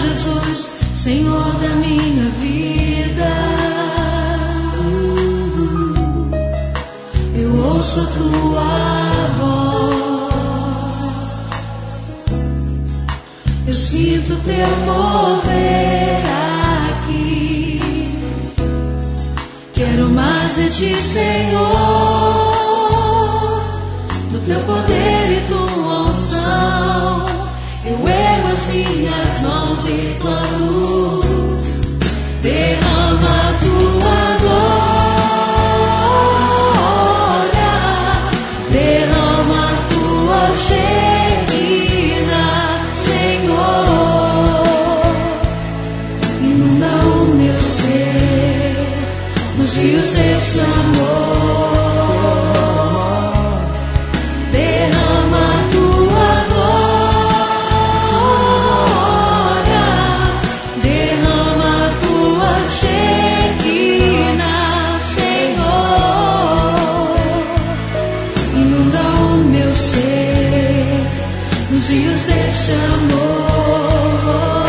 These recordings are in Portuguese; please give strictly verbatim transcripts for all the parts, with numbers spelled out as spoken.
Jesus, Senhor da minha vida. Eu ouço tua voz, eu sinto teu mover aqui. Quero mais de ti, Senhor, do teu poder e tua unção. Eu ergo as minhas mãos e clamo, derrama a tua glória, derrama a tua Shekinah, Senhor. Inunda o meu ser nos rios desse amor. Rios desse amor.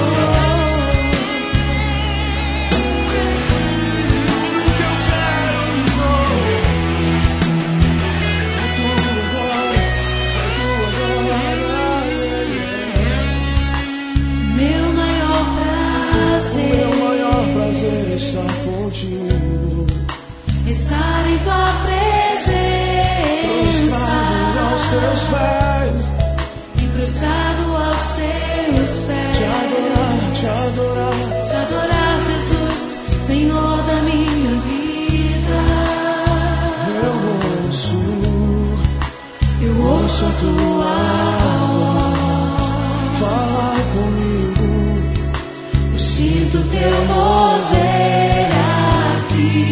Meu maior prazer, meu maior prazer é estar contigo, estar em tua presença, prostrado aos teus pés, prostrado aos teus pés, te adorar, te adorar, te adorar, Jesus, Senhor da minha vida. Eu ouço, eu ouço a tua voz, fala comigo, eu sinto teu mover aqui.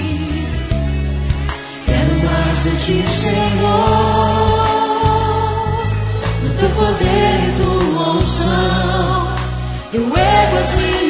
Quero mais de ti, Senhor, teu poder e tua unção. Eu ergo as minhas